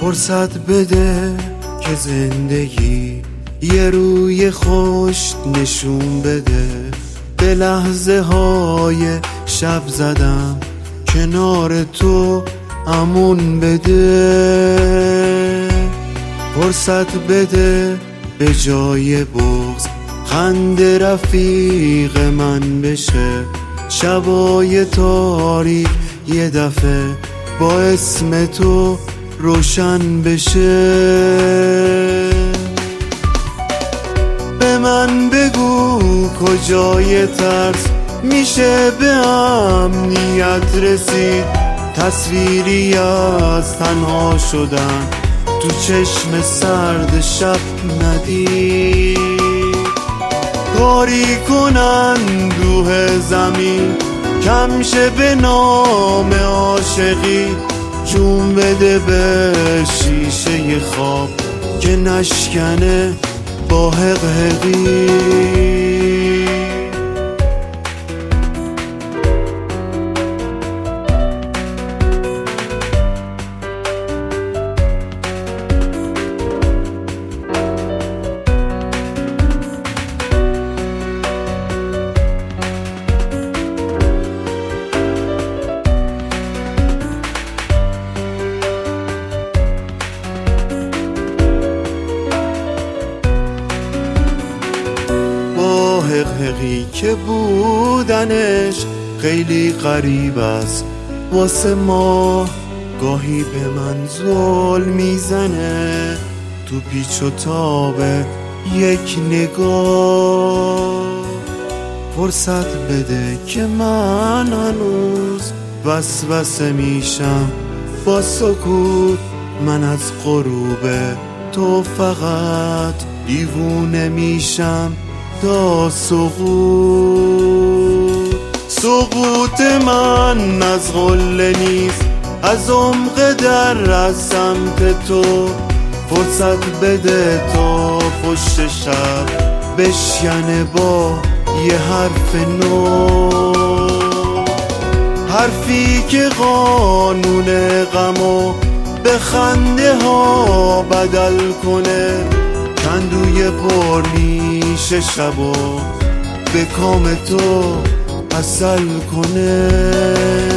فرصت بده که زندگی یه روی خوش نشون بده. به لحظه های شب زدم کنار تو امون بده. فرصت بده به جای بغض خنده رفیق من بشه. شبای تاریک یه دفعه با اسم تو روشن بشه. به من بگو کجای ترس میشه به امنیت رسید. تصویری از تنها شدن تو چشم سرد شب ندید. کاری کنن دوه زمین کم شه به نام عاشقی. جون بده به شیشه خواب که نشکنه با حقحقی. حقحقی که بودنش خیلی غریب است واسه ما. گاهی به من ظلم میزنه تو پیچ و تاب یک نگاه. فرصت بده که من هنوز وسوسه میشم با سکوت. من از غروب تو فقط دیوونه میشم تا سقوط من از قله نیست، از عمق در از سمت تو. فرصت بده تا پشت شب بشکنه با یه حرف نو. حرفی که قانون غمو به خنده ها بدل کنه. کندوی پرنیش شبو به کام تو عسل کنه.